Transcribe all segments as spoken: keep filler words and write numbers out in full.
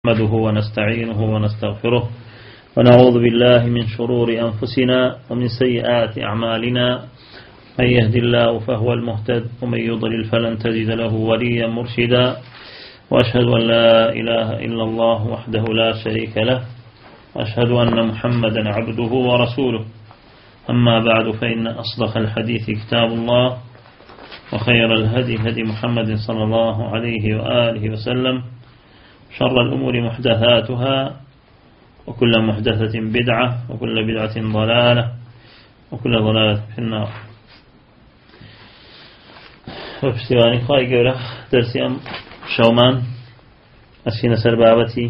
نحمده ونستعينه ونستغفره ونعوذ بالله من شرور أنفسنا ومن سيئات أعمالنا. من يهد الله فهو المهتد ومن يضلل فلن تجد له وليا مرشدا. وأشهد أن لا إله إلا الله وحده لا شريك له وأشهد أن محمدا عبده ورسوله. أما بعد فإن أصدق الحديث كتاب الله وخير الهدي هدي محمد صلى الله عليه وآله وسلم. شر الأمور محدثاتها وكل محدثة بدعة وكل بدعة ضلالة وكل ضلالة في النار. وفستواني خواهي قوله درسي أم شومان أسفين سربابتي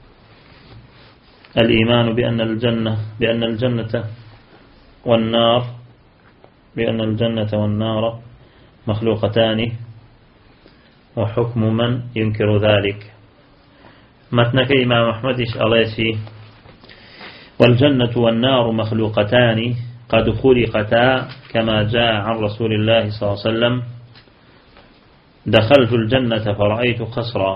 الإيمان بأن الجنة بأن الجنة والنار بأن الجنة والنار مخلوقتان وحكم من ينكر ذلك. متنك إمام أحمد عليه والجنة والنار مخلوقتان قد خلقتا كما جاء عن رسول الله صلى الله عليه وسلم. دخلت الجنة فرأيت قصرا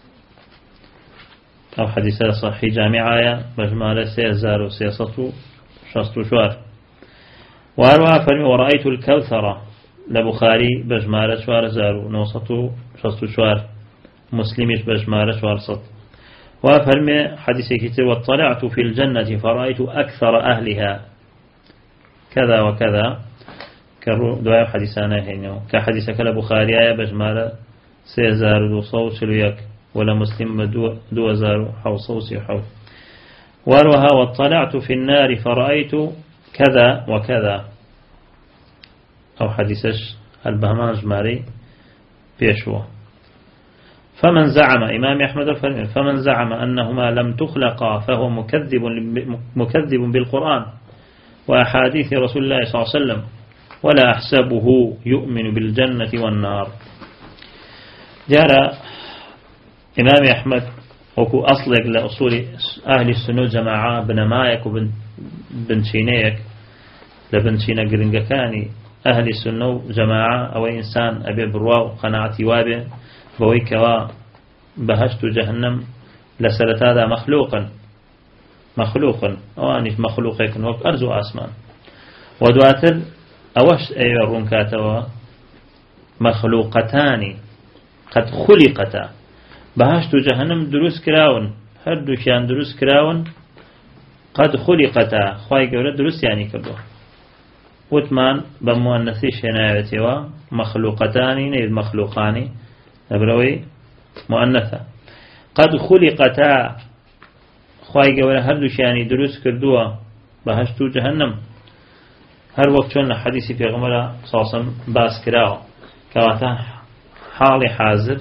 أو حديث صحيح جامعة مجمع سيزار وسياسة شخص شوار. وأروها فرمي ورأيت الكوثر لبخاري بجمارة شوار زارو نوصة شخص شوار مسلمش بجمارة شوار صد. وفرمي حديث كتير واطلعت في الجنة فرأيت أكثر أهلها كذا وكذا كدواء حديثانا هنا كحديث كلا بخاري آية بجمالة سيزار دو صوت ليك ولا مسلم دو, دو زار حو صوصي حو. وروها واطلعت في النار فرأيت كذا وكذا أو حديثش البهمان جماري بيشوه. فمن زعم إمام أحمد الفرمي فمن زعم أنهما لم تخلقا فهو مكذب مكذب بالقرآن وأحاديث رسول الله صلى الله عليه وسلم ولا أحسبه يؤمن بالجنة والنار. جاء إمام أحمد وكو أصلق لأصول أهل السنة جماعة بن مايك وبن شينيك لبن شينا قرنقكاني أهل السنة جماعة أو إنسان أبي برواو قناعتي وابه بويكوا بهشت جهنم لسلت هذا مخلوقا مخلوقا وانش مخلوقك وقت أرزو آسمان ودواتر أوش أيرون كاتوا مخلوقتان قد خلقتا بهشت جهنم دروس كراون هردو شان دروس كراون قد خلقتا خواهي قولة دروس يعني كردو وثمان بمؤنثيش هنايتوا مخلوقتان نيد مخلوقاني نبروي مؤنثة قد خلقتا خواهي قولة هردو شاني دروس كردوا بهشتو جهنم. هر وقت شون حديثي في غمرة صاصم باس كراو كواتا حالي حاضر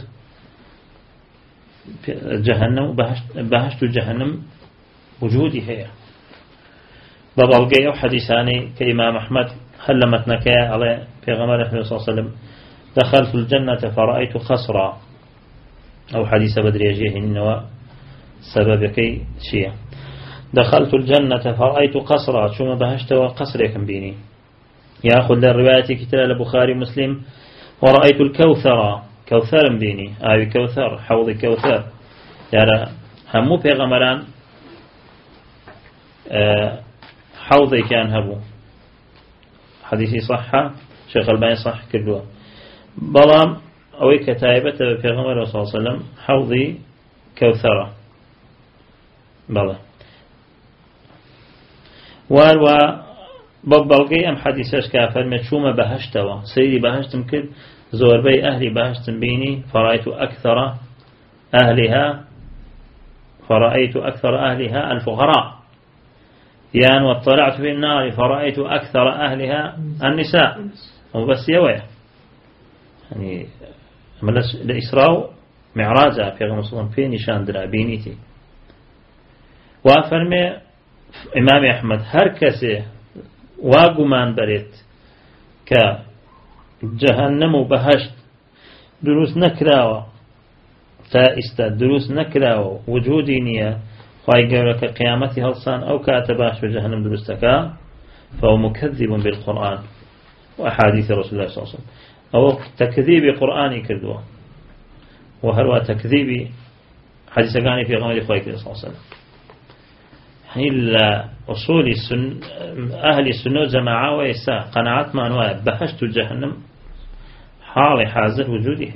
جهنم بهشتو جهنم وجودي هي ببالقي أو حديثاني كإمام أحمد هل متنكا على في غمرة صلى الله عليه وسلم دخلت الجنة فرأيت قصرا أو حديث بدري يجيه إنه سبب كي شيء. دخلت الجنة فرأيت قصرا شو ما بهشت وقصر كم بيني يأخذ للرواية كتاب البخاري مسلم ورأيت الكوثر كوثر بيني آي كوثر حوض كوثر يعني همو بيغمران أه حوضي كان هبو حديثي صحة شيخ الباني صح كردوا بلام أوي كتائبة في غمر صلى الله عليه وسلم حوضي كوثرة بلى والوا ببلغي أم حديثش كافر مشومة بهشتوا سيدي بهشتم كل زور بي أهلي بهشتم بيني فرأيت أكثر أهلها فرأيت أكثر أهلها الفقراء يعني واطلعت في النار فرأيت أكثر أهلها النساء وبس يويه يعني الإسراء معراجة في غمر صلى في نشان درابينيتي. وفرمي إمام أحمد هر كسي واقمان بريت كجهنم وبهشت دروس نكراوة تائستا دروس نكراوة وجودي نية خواهي قولك قيامتي هلصان أو كاتباش بجهنم دروستك فهو مكذب بالقرآن وأحاديث رسول الله صلى الله عليه وسلم أو تكذيب قرآني كردوه وهروا تكذيب حديث كان في غمر إخوائك صلى الله عليه وسلم إلا أصول السن أهل السنة جماعة ويسا قناعات ما نوايا بهشت جهنم حال حاضر وجوده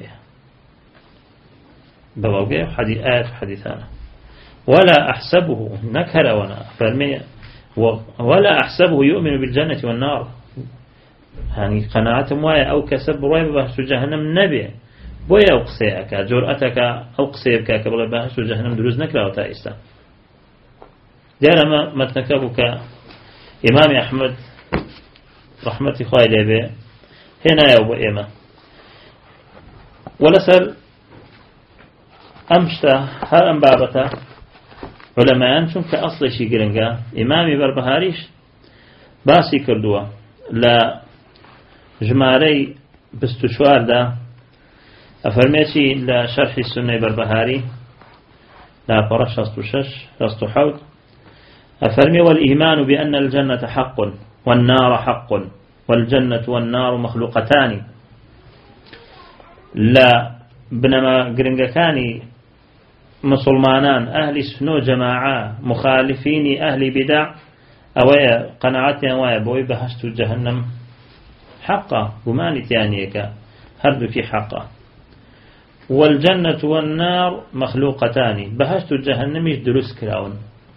بواقع حديث آيات حديثانا ولا أحسبه نكر ونا فرمي ولا أحسبه يؤمن بالجنة والنار يعني قناعات موايا أو كسب رأي بهشت جهنم نبي بويا أقصيك جرأتك أقصيك قبل بهشت جهنم دروز نكرا وتائسا ديانا ما تنكبك إمام أحمد رحمة خالي به هنا يا أبو إيمة ولسر أمشتا هر أم بابتا علماء شون كأصل شي قرنقا إمامي بربهاريش باسي كردوا لا جماري بستشوار دا أفرميشي لا شرح السنة بربهاري لا فرش شستو شش شستو حوت أفرمي والإيمان بأن الجنة حق والنار حق والجنة والنار مخلوقتان لا بنما قرنقكاني مسلمانان أهل سنو جماعة مخالفين أهل بدع أويا قناعتنا أويا بوي بهشت جهنم حقا وماني تانيك هردك حقا والجنة والنار مخلوقتان بهشت جهنم يجدرس كراون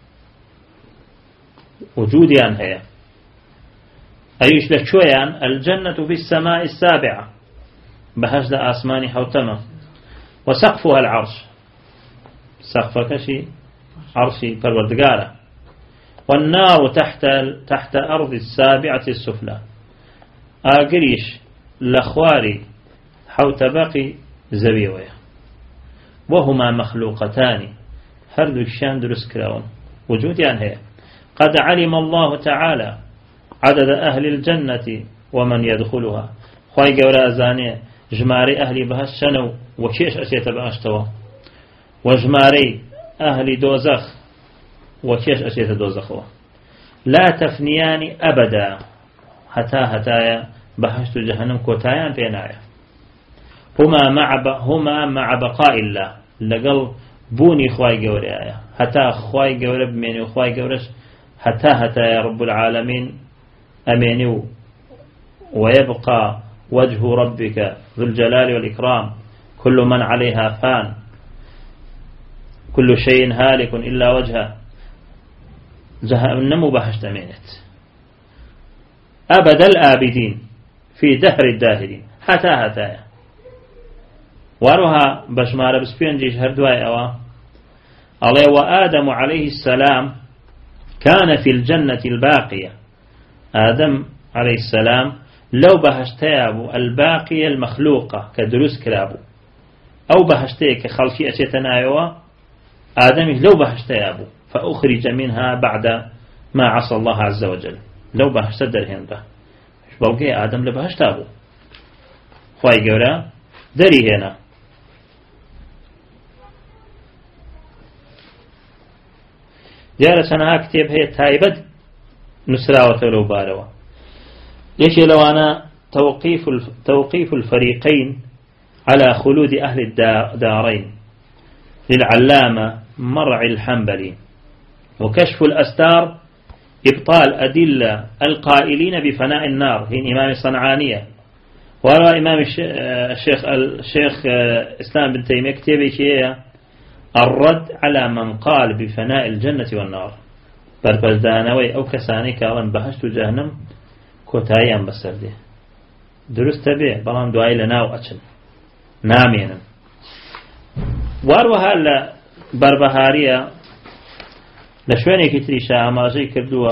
وجودي عن هي أيش لشويان الجنة في السماء السابعة بهجد آسماني حوتمة وسقفها العرش سقف كشي عرشي پروردگاره والنار تحت تحت أرض السابعة السفلى آقريش لخواري حوت باقي زبيوية وهما مخلوقتان هردو الشان درس كراون وجودي عن هي قد علم الله تعالى عدد أهل الجنة ومن يدخلها خواهي قولا أزاني جماري أهل بهشنو وكيش أسيت بأشتوا وجماري أهل دوزخ وكيش أسيت دوزخوا لا تفنيان أبدا حتى هتايا بهشت جهنم كوتايان بينايا هما مع هما مع بقاء الله لقل بوني خواهي قولا حتى خواهي قولا بميني وخواهي قولش حتى حتى يا رب العالمين أميني ويبقى وجه ربك ذو الجلال والإكرام كل من عليها فان كل شيء هالك إلا وجهه جهنم بهشت أمينت أبد الآبدين في دهر الداهرين حتى حتى واروها بشمار بسبين جيش هردواي أوا عليه وآدم عليه السلام كان في الجنة الباقية آدم عليه السلام لو بهشتيابو الباقية المخلوقة كدروس كلابو أو بهشتي كخلشي أشيتنايوا آدم لو بهشتيابو فأخرج منها بعد ما عصى الله عز وجل لو بهشت درهن به بوقي آدم لبهشتابو خواهي قولا دري هنا جارة سنها كتاب هي تايبد نسراوة لو باروا يشي لو أنا توقيف توقيف الفريقين على خلود أهل الدارين للعلامة مرعي الحنبلي وكشف الأستار إبطال أدلة القائلين بفناء النار هي إمام الصنعانية وروى إمام الشيخ الشيخ إسلام بن تيمية كتابي شيئا الرد على من قال بفناء الجنة والنار بربزدانوي أو كساني كالان بهشت جهنم كوتايان بسرده درست به بلان دعاي لناو أچن نامينا واروها لبربهارية لشواني كتري شاماجي كردوا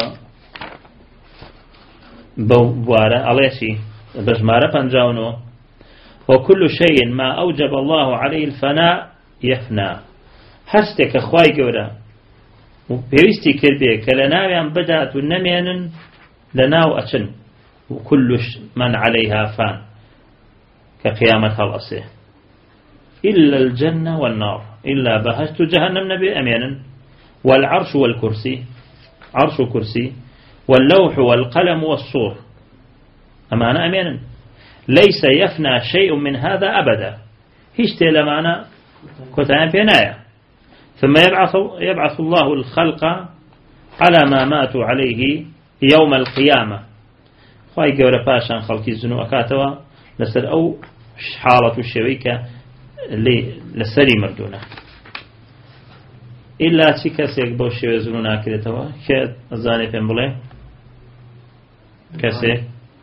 بوارا عليشي بجمارة بنجاونو وكل شيء ما أوجب الله عليه الفناء يفنى هستك أخواي قولا وبيستي كربي كلناويان بدأت ونمينا لناو أتن وكل من عليها فان كقيامة الأصيح إلا الجنة والنار إلا بهشت جهنم نبي أمينا والعرش والكرسي عرش وكرسي واللوح والقلم والصور أمانا أمينا ليس يفنى شيء من هذا أبدا هشتي لمانا كتان بينايا ثم يبعث, يبعث الله الخلق على ما ماتوا عليه يوم القيامة خواهي قولة باشان خلقي الزنو أكاتوا لسر أو حالة الشويكة لسري مردونة إلا چی کەسێک بەو شێوە زنو ناکرێتەوە کە ئەزانێ پێم بڵێ کەسێک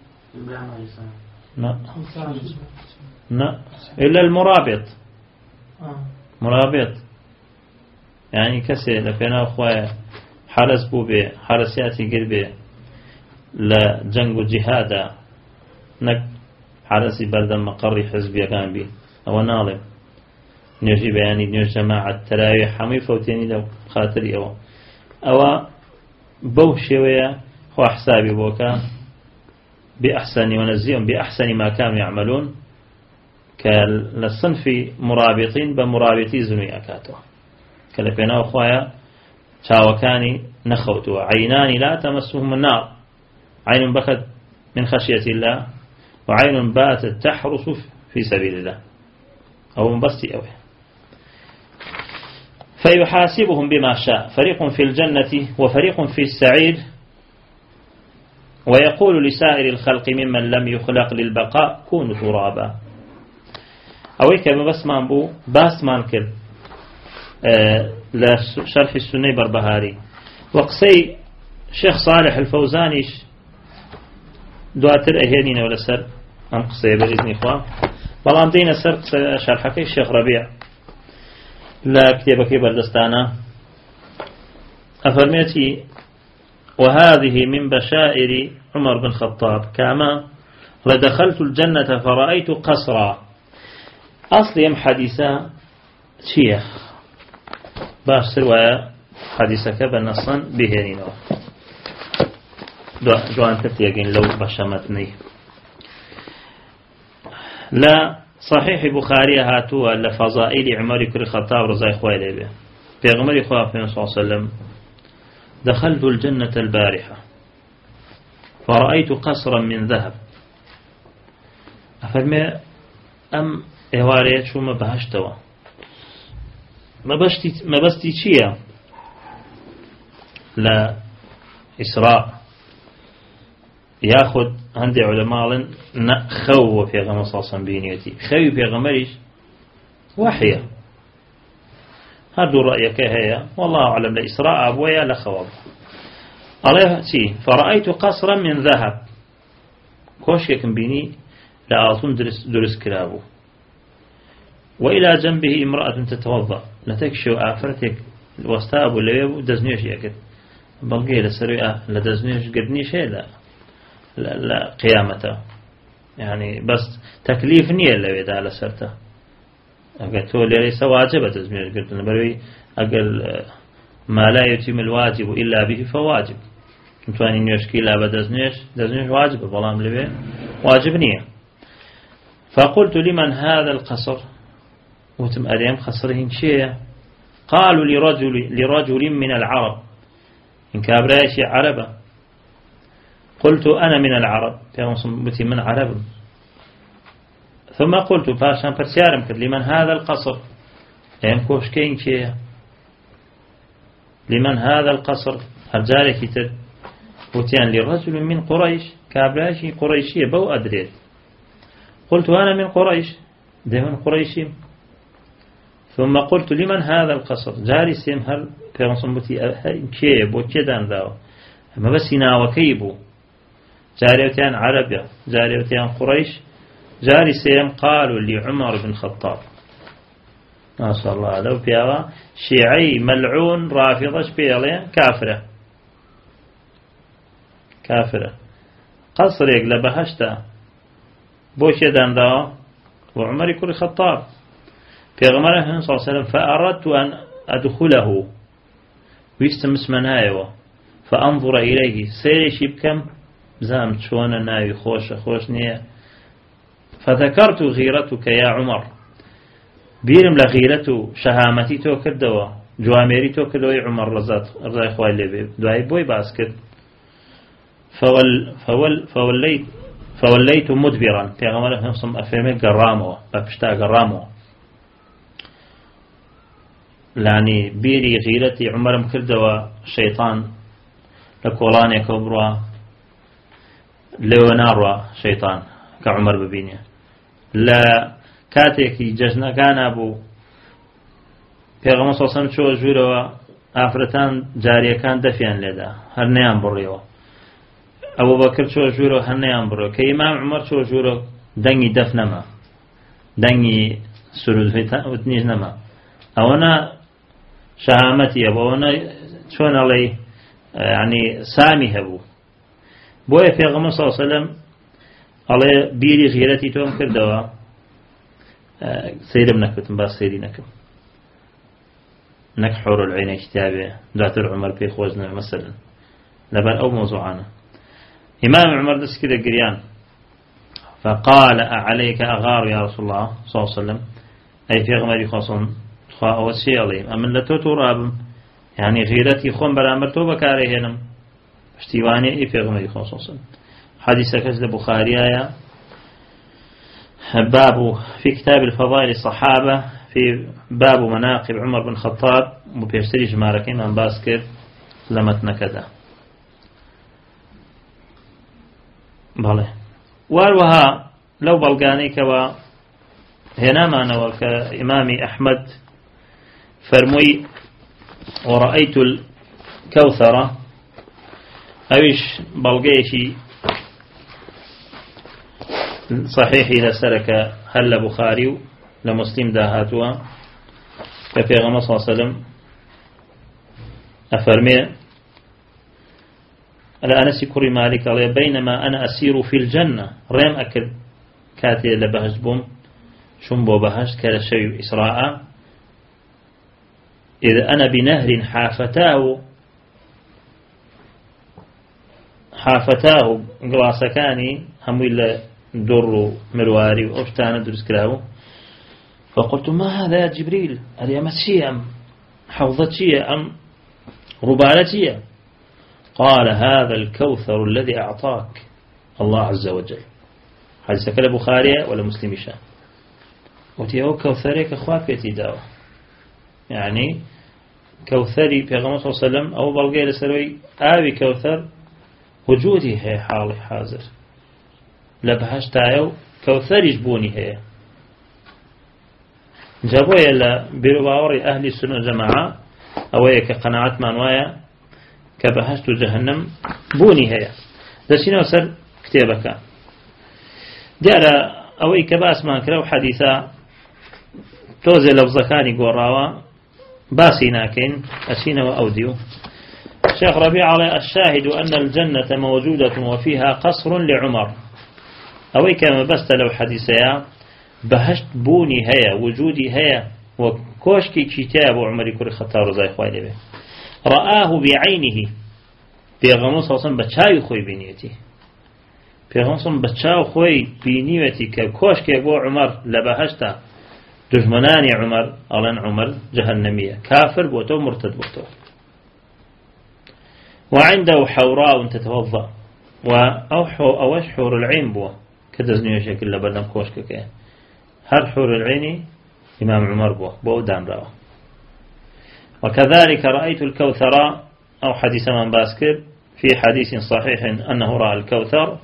نا نا إلا المرابط مرابط يعني كسي لفينا أخوة حرس بو بي حرسياتي قربي لجنگ جهادا نك حرسي بردم مقري حزبي كان بي أو ناظم نجي بياني نيوش جماعة تراويح حمي فوتيني لو خاطري أو أو بو شوية هو حسابي بوكا بأحسن ونزيهم بأحسن ما كانوا يعملون كالصنف مرابطين بمرابطي زنوي أكاتو كالبينا أخوايا شاوكاني نخوتوا عينان لا تمسهم النار عين بكت من خشية الله وعين باتت تحرس في سبيل الله أو منبسطي أوه فيحاسبهم بما شاء فريق في الجنة وفريق في السعير ويقول لسائر الخلق ممن لم يخلق للبقاء كونوا ترابا أويك بس ما بو باس ما نكر أه لشرح السنة بربهاري وقسي شيخ صالح الفوزانيش دواتر أهينين ولا سر أم قسي بإذن إخوان بلان دين سر شرحك الشيخ ربيع لا كتابك بردستانا أفرميتي وهذه من بشائر عمر بن الخطاب كما لدخلت الجنة فرأيت قصرا أصل يم حديثة شيخ باش سروايا حديثك بنصا بهينين جوان تتيقين لو بشمتني لا صحيح بخاري هاتوا لفضائل عمر بن الخطاب رضي الله عنه بيغمر إخوة صلى الله عليه وسلم دخلت الجنة البارحة فرأيت قصرا من ذهب أفرمي أم إهواريت شو ما بهشتوا ما بشتي ما بستي شيء لا إسراء ياخذ عندي علماء نخو في غمر صاصا بينيتي خوي في غمريش وحية هذا رأيك هي والله أعلم لإسراء أبويا لخواب عليه تي فرأيت قصرا من ذهب كوش يكن بيني لأعطون درس, درس كلابه وإلى جنبه امرأة تتوضأ لتكشو آفرتك الوستاب ولا دزنيش يكد بلقي لسريئة لدزنيش قدنيش لا لا, لا قيامته يعني بس تكليف نية اللي يدعى لسرته أقل تقول ليس واجبة دزنيش قدن بروي أقل ما لا يتم الواجب إلا به فواجب متواني نيوشكي لا بدزنيش دزنيش واجب بلام لبي واجب نية فقلت لمن هذا القصر وتم أريم خسرهن شيء قالوا لرجل, لرجل من العرب إن كابرايشي عربة قلت أنا من العرب فيمصمتي من عرب ثم قلت باشان برسيارم كد لمن هذا القصر أيام كوشكين شيء لمن هذا القصر هرجالك تد وتيان لرجل من قريش كابرايشي قريشية بو أدريد قلت أنا من قريش ده من قريشي ثم قلت لمن هذا القصر جالسين هل بيغنصمتي كيب وكيدان ذاو ما بس ناوكيبو جاريوتيان عربية جاريوتيان قريش جالسين قالوا لعمر بن الخطاب ما شاء الله لو بيوا شيعي ملعون رافضش بيالي كافرة كافرة قصريك لبهشتا بوكيدان ذاو وعمر بن الخطاب في غمره صلى الله عليه وسلم فأردت أن أدخله ويستمس منايوه فأنظر إليه سيري بكم زامت شوانا ناوي خوش خوش نية فذكرت غيرتك يا عمر بيرم لغيرته شهامتي توكدوا جواميري توكدوا يا عمر رزات رزاي خوالي لبي دواي بوي باسكت فول فول فوليت فوليت مدبرا في غمره صلى الله عليه وسلم قرامه بابشتا قرامه لانی بیری غیرەتی عومەرم کردەوە شەیطان لە کۆڵانێکە بڕوە لێوە ناڕوە شەیطان کە عومەر ببینێ لە کاتێکی جەژنەکانە بوو پێغەمبەر صلی الله علیه و سلم چۆ ژوورەوە ئافرەتان جاریەکان دەفیان لێدا هەر نەیان بڕیەوە ئەبوو بەکر چۆ ژوورەوە هەر نەیان بڕیەوە کە ئیمام عومەر چۆ ژوورە دەنگی دەف نەما دەنگی سروودنیش نەما ئەوەنە شەهامەتی ئەبوو ئەوەنە چۆن ئەڵێ یعنی سامی هەبوو بۆیە پێغەمبەر صلی الله علیه و سلم ئەڵێ بیری غیرەتی تۆم کردەوە سەیرم نەکردم باس سەیری نەکەم نەک حور العین کتابێ دواتر عومەر پێی خۆش نەوێ مەسەلەن لەبەر ئەو مۆزوعانە إمام عمر دس كده قريان فقال أعليك أغار يا رسول الله صلى الله عليه وسلم أي في غمري خاصون خاء وسي عليهم أمن لتو ترابم يعني غيرتي خون برامرتو بكارهنم اشتواني أي في غمري خاصون حديث كذا البخاري آية باب في كتاب الفضائل الصحابة في باب مناقب عمر بن الخطاب وبيشتري جماركين من باسكر لمتنا كذا بله واروها لو بلغاني كوا هنا معنى كإمام أحمد فرمي ورأيت الكوثرة أويش بلغيشي صحيح إذا سلك هل بخاري لمسلم داهاتوا كفيغم صلى الله عليه وسلم أفرمي على أنس كري مالك عليه بينما أنا أسير في الجنة ريم أكل كاتي لبهج بوم شنبو بهج كالشيء إسراء إذا أنا بنهر حافتاه حافتاه قراسكاني هم إلا در مرواري وأشتان درس كلاو فقلت ما هذا يا جبريل هل يمسي أم حوضتي أم ربالتي قال هذا الكوثر الذي أعطاك الله عز وجل حديث كلا بخاري ولا مسلم شان وتيهو كوثري كخوات بيتي داوة يعني كوثري بيغمبر صلى الله عليه وسلم أو بلغي لسروي آوي كوثر وجودي هي حالي حاضر لبهش تايو كوثري جبوني هي جابوية لبرواوري أهل السنة جماعة أوية كقناعات مانوايا كبهشت جهنم بوني هي دسينا وسر كتابك ديال أوي كباس ما كرو حديثا توزي لفظكاني قراوا باسي ناكين أسينا وأوديو الشيخ ربيع على الشاهد أن الجنة موجودة وفيها قصر لعمر أوي كما بست لو حديثا بهشت بوني هي وجودي هي وكوشكي كتاب عمر كوري خطار زي خوالي به رآه بعينه پیغمبر صلی الله علیه و سلم بچای خوی بینیتی پیغمبر صلی بچای خوی بینیتی که کوش که بو عمر لبهشتا دشمنانی عمر الان عمر جهنمیه کافر بوتو مرتد بوتو وعنده حوراء تتوضا واوحو اوش حور العين بو كدزنيو شكل لبدن كوش كه هر حور العين امام عمر بو بو دام راو وكذلك رأيت الكوثر أو حديث من باسكر في حديث صحيح أنه رأى الكوثر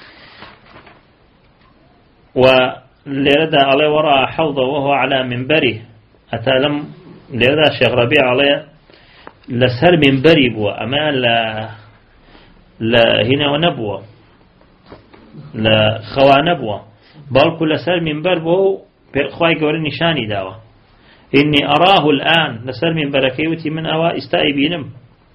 ولرد عليه وراء حوضه وهو على منبره أتلم لرد الشيخ ربيع عليه لسر منبري بوا أما لا لا هنا ونبوة لا خوا نبوة بل كل سر منبر بو خواي قول نشاني داوة إني أراه الآن لسر من بركيوتي من أوا استائي بينم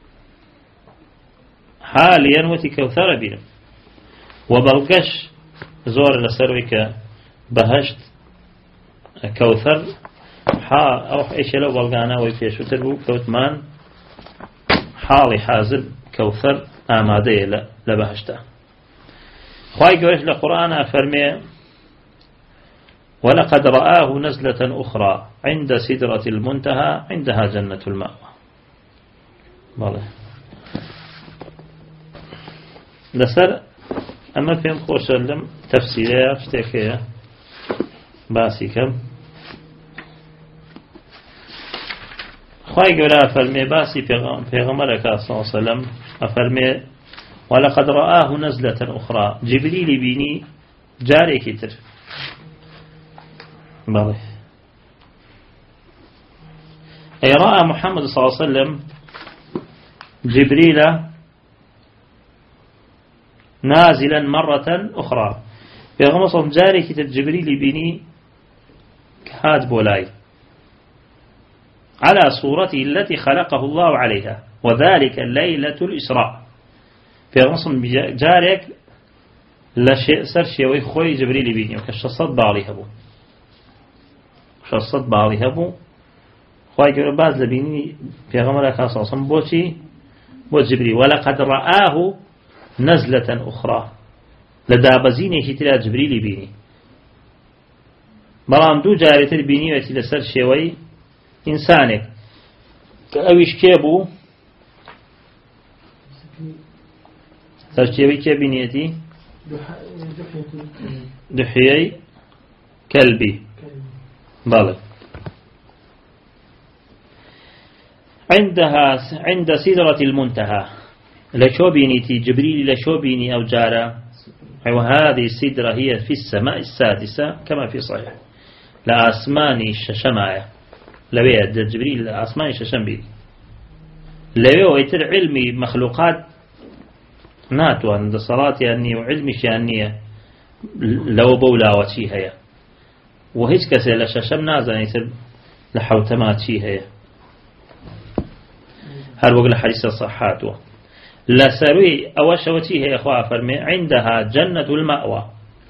حاليا وتي كوثر بينم وبلقش زور لسرويك بهشت كوثر حا أو إيش لو بلقانا ويفيشو تربو كوتمان حالي حازر كوثر آمادية لبهشته خواهي قولش لقرآن أفرمي ولقد رآه نزلة أخرى عند سدرة المنتهى عندها جنة المأوى بله لسر أما فيهم خوش لهم تفسيرها اشتكيها باسي كم خواهي قولا فرمي باسي پیغمبرك صلى الله عليه وسلم فرمي ولقد رآه نزلة أخرى جبريل بيني جاري كتر بله أي رأى محمد صلى الله عليه وسلم جبريل نازلا مرة أخرى پیغمبر صلى الله عليه وسلم جاري كتر جبريل بيني كهاد بولاي على صورته التي خلقه الله عليها وذلك ليلة الإسراء في غصن جارك لسر شيوي خوي جبريل بيني وكشصت بالي هبو شصت بالي هبو خوي جبريل باز لبيني في غمرة كاسوسا بوتي بو جبريل ولقد رآه نزلة أخرى لدابزيني هتلا جبريل بيني بلام دو جارتر بيني وتي لسر شيوي إنسانك كأويش كيبو سرشيوي كيبينيتي دحيي كلبي بلى عندها عند سدرة المنتهى لشو بينيتي جبريل لشو بيني أو جارة وهذه السدرة هي في السماء السادسة كما في صحيح لأسماني الشماية لويه جبريل أسماني الششم بيني لويه ويتر علمي مخلوقات ناتو عند صلاة يعني وعلمي شانية لو بولا وشي هي وهيج كسي لششم نازل يتر لحوتمات شي هي هل وقل حديث الصحات لسروي أوش وشي هي أخوة فرمي عندها جنة المأوى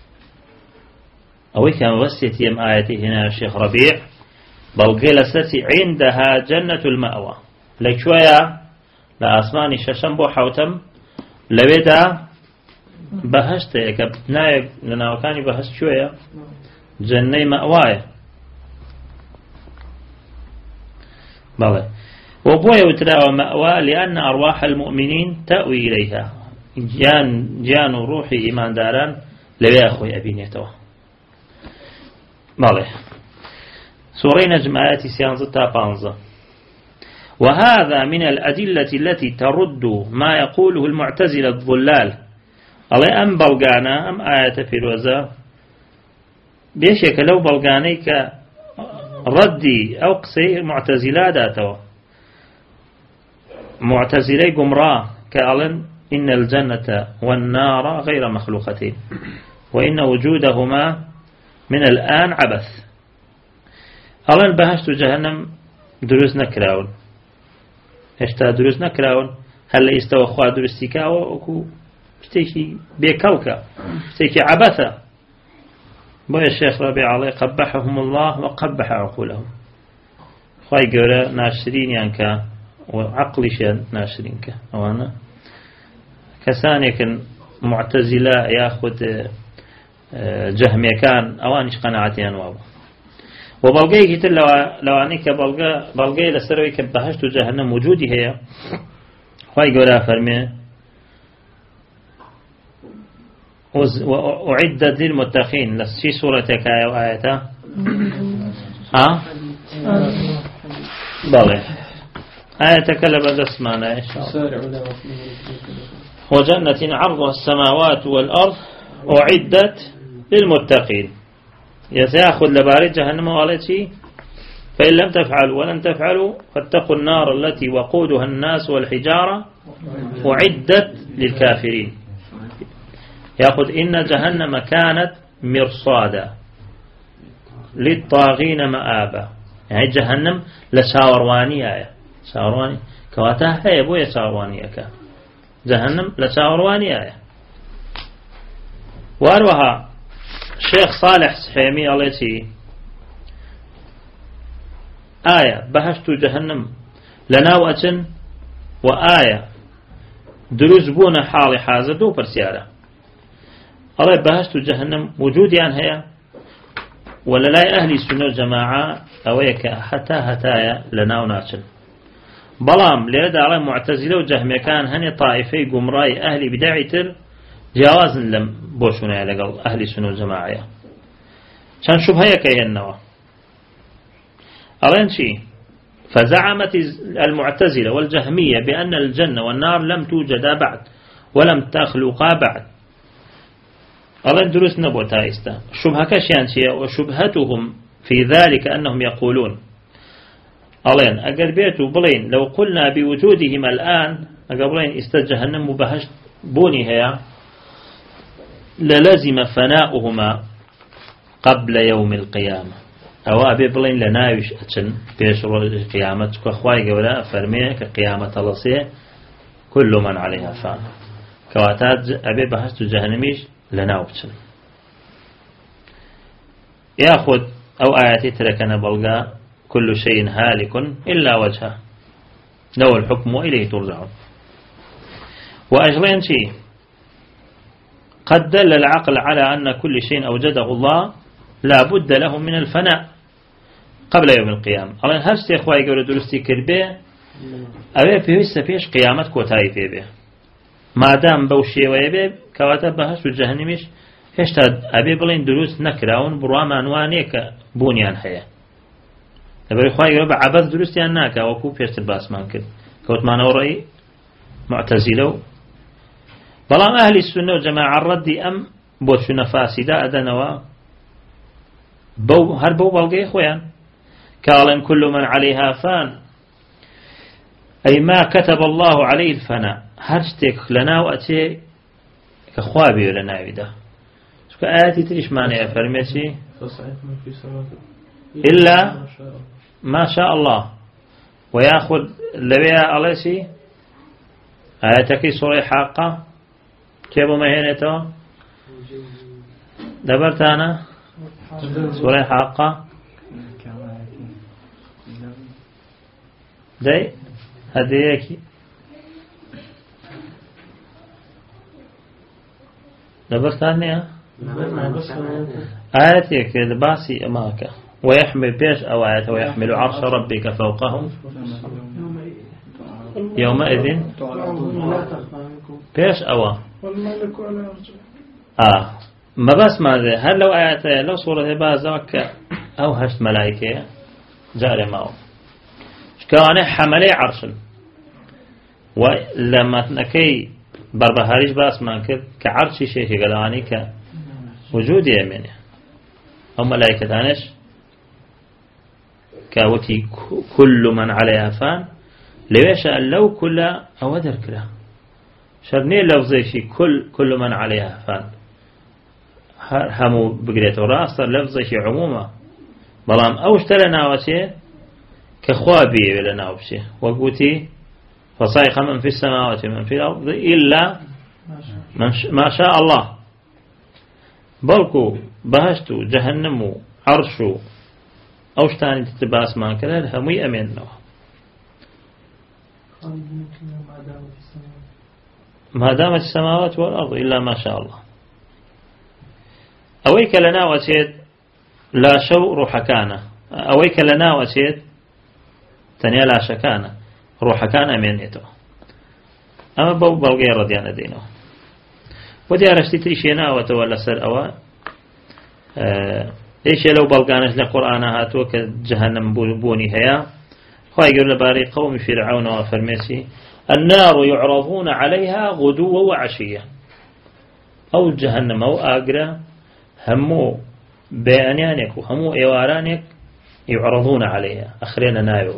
أوي كان وسيت يم آياتي هنا الشيخ ربيع بلقي لساتي عندها جنة المأوى لك شوية لأسماني ششم بو حوتم لويدا بهشت يكبنايك لنا وكاني بهشت شوية جنة مأواي بلى وبوي وتلاوى مأوى لأن أرواح المؤمنين تأوي إليها جان جان روحي إيمان داران لوي أخوي أبينيتوا بلى سورين جماعات سيانزتا بانزا وهذا من الأدلة التي ترد ما يقوله المعتزلة الضلال الله أم بلغانا أم آية في الوزا بيشك لو بلغانيك ردي أو قصي معتزلة داتوا معتزلي قمراء كألن إن الجنة والنار غير مخلوقتين وإن وجودهما من الآن عبث ألن بهشت جهنم دروز نكراون اشتا دروز نكراون هل يستوى خواه درستيكا وكو شتيكي بيكوكا شتيكي عبثا بويا الشيخ ربيع عليه قبحهم الله وقبح عقولهم خواهي قولا ناشرين يانكا وعقلشان ناشرينك أوانا كسانيك معتزلة ياخد جهمي كان أوانش قناعتي أنوابه وبلغي كتر لو لو أنك بلغا بلغي لسروي كبهشت جهنم وجودي هي خواهي قولا فرمي وأعدت للمتقين لسي سورتك آية وآية ها بلغي آية كلب دسمانا إن شاء الله وجنة عرضها السماوات والأرض أعدت للمتقين يسيأخذ لبارد جهنم والتي فإن لم تفعلوا ولن تفعلوا فاتقوا النار التي وقودها الناس والحجارة أعدت للكافرين يأخذ إن جهنم كانت مرصادا للطاغين مآبا يعني جهنم لشاورواني آية شاورواني كواتا هي بويا شاورواني أكا جهنم لشاورواني آية واروها شيخ صالح سحيمي الله يسي آية بهشت جهنم لنا وأتن وآية دروز بون حالي حازر دو برسيارة الله بهشت جهنم وجودي عن هي ولا لا أهلي سنة جماعة أويك حتى هتايا لنا وناتن بلام ليرد على معتزلة وجهمي كان هني طائفي قمراي أهلي بداعتر جواز لم بوشنا لقل أهل سنة الجماعية كان شبهية كي النوى ألين شي فزعمت المعتزلة والجهمية بأن الجنة والنار لم توجدا بعد ولم تخلقا بعد. الله دروس نبوة تايستا شبهة كشيانشية وشبهتهم في ذلك أنهم يقولون الله أقر بيتوا بلين لو قلنا بوجودهما الآن أقبلين استجهنم وبهشت بوني هي للزم فناؤهما قبل يوم القيامة أو أبي بلين لنايش أتشن بيش القيامة كخواي قولا فرمي كقيامة الله كل من عليها فان كواتات أبي بهشت جهنميش لناوبتشن ياخذ أو آياتي تركنا بلغا كل شيء هالك إلا وجهه له الحكم وإليه ترجعون. وأجلين شيء قد دل العقل على أن كل شيء أوجده الله لا بد له من الفناء قبل يوم القيامة. الله هرست يا أخوائي قولوا درستي كربه أبي في هسه فيش قيامت كوتاي في به ما دام بوشي ويبي كواتب بهش وجهنميش هشتاد أبي بلين دروس نكراون برام عنوانيك بونيان حياة أبي أخوائي قولوا بعبث درستي أناك وكو فيش الباس مان كد كوت ما نوري معتزلو بلام أهل السنة وجماعة الرد أم بوشنا فاسدة أدنوا بو هر بو بلغي خويا قال كل من عليها فان أي ما كتب الله عليه الفناء هرشتك لنا وأتي كخوابي لنا عبدا شكو آياتي تريش معنى أفرميتي إلا ما شاء الله ويأخذ لبيا أليسي آياتك سورة حاقة كيف مهينته دبرتانا سورة حاقة زي هديك دبرتاني آياتك باسي أماك ويحمل بيش أو آيات ويحمل عرش ربك فوقهم يومئذ بيش أوا آه ما بس ماذا هل لو آيات لو صورة بازاك أو هشت ملائكة جاري معه شكوانه حملي عرش ولما تنكي بربهاريش باس ما كد كعرشي شيء قالواني كوجود يمينه هم ملائكة تانش كوتي كل من عليها فان ليش لو كل أو ذكره شرني لفظي شيء كل كل من عليها فان همو بقريته راس لفظي شيء عموما بلام أو اشترينا وشيء كخوابي لنا وشيء وقوتي فصيخ من في السماوات من في الأرض إلا ما شاء الله بلكو بهشتو جهنمو عرشو أوشتاني تتباس ما كلا همي أمين له ما دامت السماوات والأرض إلا ما شاء الله أويك لنا وسيد لا شو روحكانا أويك لنا وسيد تنيا لا شكانا روحكانا أمينيته أما بو بلغي رديانا دينه ودي أرشتي تريشينا وتولى سر أوا أه إيش لو بلغانش لقرآن هاتو كجهنم بوني هيا خواهي يقول لباري قوم فرعون وفرميسي النار يعرضون عليها غدوا وعشية أو جهنم أو آقرة همو بيانيانك وهمو إيوارانك يعرضون عليها أخرين نايو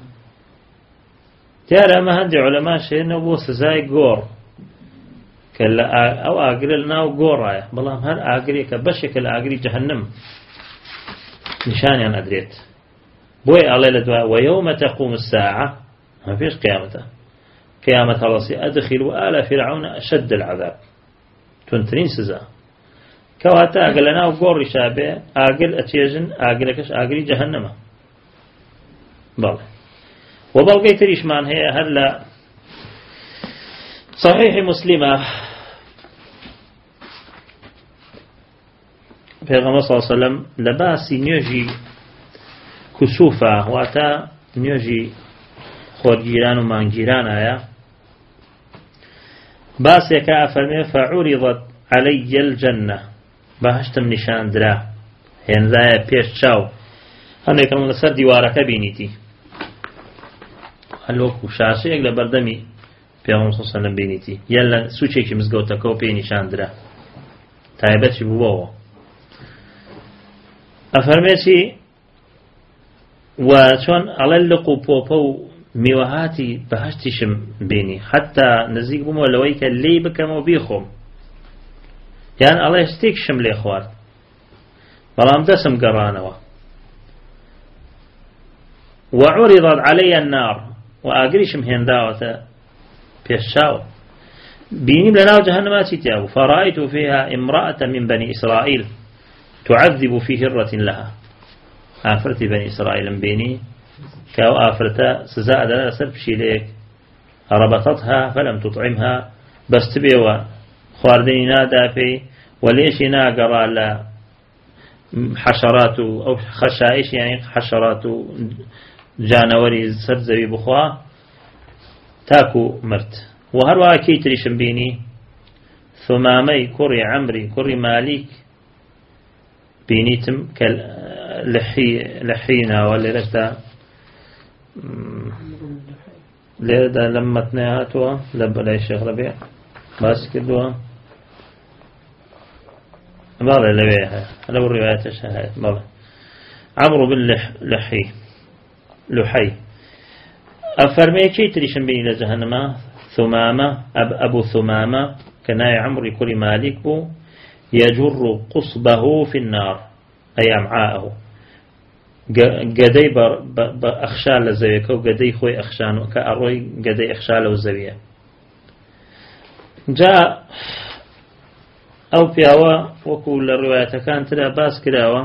ترى ما هندي علماء شيء نبو سزاي غور كلا أو آقرة لناو غورايا بلام هل آقرة كبشك الآقرة جهنم نشاني أنا أدريت بوي على لدواء ويوم تقوم الساعة ما فيش قيامته قيامة الله أدخل آل فرعون أشد العذاب تنترين سزا كواتا أقلنا وقور شابه أقل أتيجن أقلكش أقل جهنم بل وبلغي تريش مان هي هلا صحيح مسلمة پیغمبر صلى الله عليه وسلم لباسي نيجي كسوفة واتا نيجي خورجيران ومانجيران آيا باسي كافرمي فعرضت علي الجنة بهشتم نشان درا هين ذا بيش شاو هنو يكلمون لسر ديوارك بينيتي هەلوەکو شاشەیەک لە بەردەمی پێغەمبەر صلی الله علیه و سلم بینیتی یان لە سوچێکی مزگەوتەکەەوە پێی نیشاندرا تایبەتی بووەوە ئەفەرمێتی و چۆن ئەڵێ لق و پۆپە و میوەهاتی بەهەشتیشم بینی حتا نزیک بوومەوە لەوەی کە لێی بکەمەوە بیخۆم یان ئەڵێ شتێکشم لێ خوارد بەڵام دەسم گەڕانەوە وعرضت علي النار وأجريشم هنداوة بيشاو بينيم لنا جهنم تيتاو فرأيت فيها امرأة من بني إسرائيل تعذب في هرة لها آفرت بني إسرائيل بيني كاو آفرتا سزاء دانا سرب شيليك ربطتها فلم تطعمها بس تبيوا خواردني نادا في وليش ناقرا لا حشرات أو خشائش يعني حشرات جانوري سرزوي بخوا تاكو مرت وهروا كيتريشم بيني ثمامي كوري عمري كوري مالك بينيتم كاللحي لحينا ولا لستا ليدا لما تنهاتوا لبلا الشيخ ربيع بس كدوا ماذا لبيها لو الروايات الشهادة ماذا عمرو بن لح لحي لحي أفرمي كي تريشن بين لجهنم ثمامة أب أبو ثمامة كناي عمرو كل مالك بو يجر قصبه في النار أي أمعاءه قدي بأخشال الزوية كو قدي خوي أخشان كأروي قدي أخشال الزوية جاء أو بياوا وكل الروايات كانت لا باس كراوا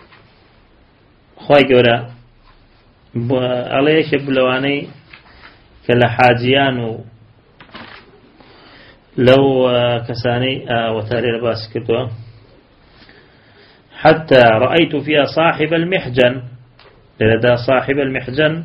خوي جورا عليك بلواني كلا حاجيان لو كساني وتارير باس كتوا حتى رأيت فيها صاحب المحجن لدى صاحب المحجن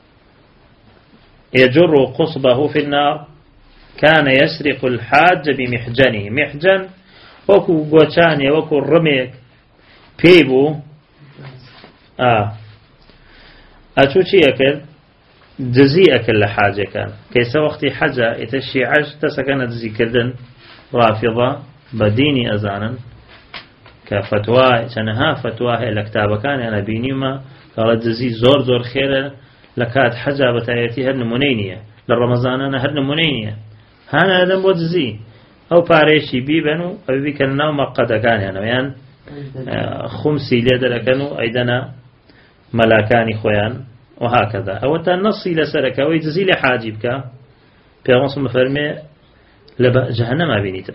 يجر قصبه في النار كان يسرق الحاج بمحجنه محجن وكو قوتاني وكو الرميك بيبو آه أتو چی أكل جزي أكل لحاجة كان كيس وقتي حاجة إتشي عج تسكن جزي كردن رافضة بديني أزانا كفتوى تنها فتوى لكتابة كان أنا بيني ما قال جزي زور زور خير لكاد حاجة بتايتي هر نمونينية للرمضان أنا هر نمونينية هانا هذا مو جزي أو باريشي بيبنو أو بيكلنا مقدة كان أنا يعني خمسي ليدر كانوا أيضا ملاكاني خويان وهكذا أو تنصي لسرك أو يجزي لحاجبك بيغمص مفرمي لبا جهنم بينيتم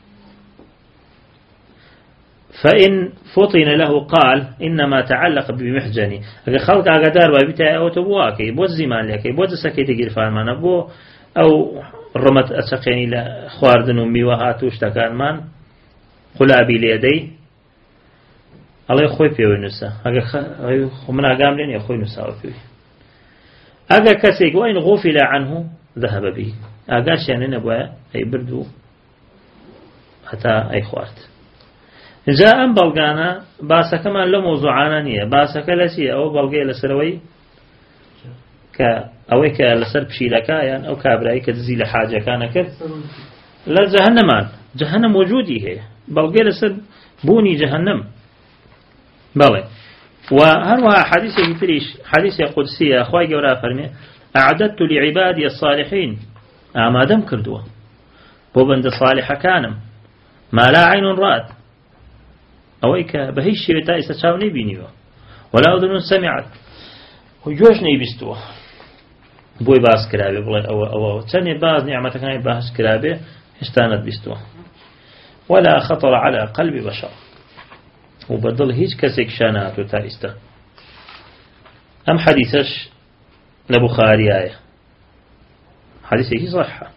فإن فطن له قال إنما تعلق بمحجني خلق أقدار بابتا أو تبواكي بوز زمان لكي بوز سكيت قرفان من أبو أو رمت أسقيني لخواردن أمي وهاتوش تكان من قلابي ليدي الله يخوي فيه نسا أجا خ من أقام لين يخوي نسا فيه أجا كسيك وإن غفل عنه ذهب به أجا شأن نبوه أي بردو حتى أي خوارت جاء بلغانا باسا كمان لو موضوعانا نية باسا كالسي أو بلغي لسروي كا أوي كالسر بشيلكا يعني أو كابراي كتزيل حاجة كان كت لا جهنمان جهنم موجودي هي بلغي لسر بوني جهنم بلى وهروها حديث يتريش حديث قدسية أخوي جورا فرمي أعددت لعبادي الصالحين أما دم كردوا بوبند صالح كانم ما لا عين رأت أويك بهيش شيء استشاوني بينيوا ولا أذن سمعت وجوش نيبستوا بوي باس كرابي بلا أو أو تاني باز نعمتك ناي باس كرابي استانت بستوا ولا خطر على قلب بشر وبدل هيج كسك شانات وتايستا أم حديثش لبخاري آية حديثه صحة